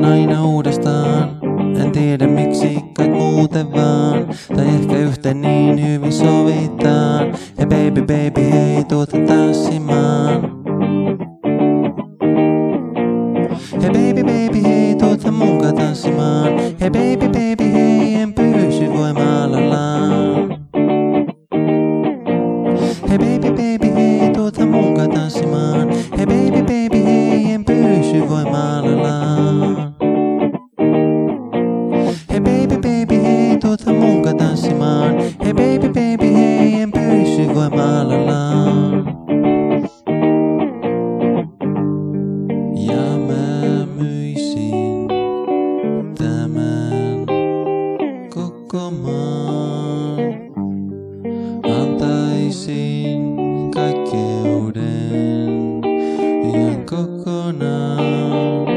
aina uudestaan. En tiedä miksi, kai muuten vaan. Tai ehkä yhteen niin hyvin sovitaan. Hei baby baby hei tuota tanssimaan. Hei baby baby hei tuota munka tanssimaan. Hei baby baby hei en pysy voimallaan. Hei baby baby hei tuota munka tanssimaan. Hei baby baby hei en pysy voimallaan. Hei baby baby hei tuota munka tanssimaan. Hei baby baby hei en pysy voimallaan. Ja mä myisin tämän koko maan. Antaisin kaikkeuden ihan kokonaan.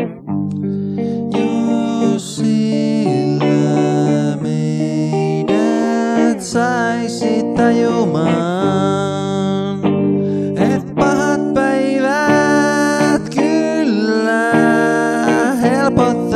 Jos sillä meidät saisi tajumaan, et pahat päivät kyllä helpot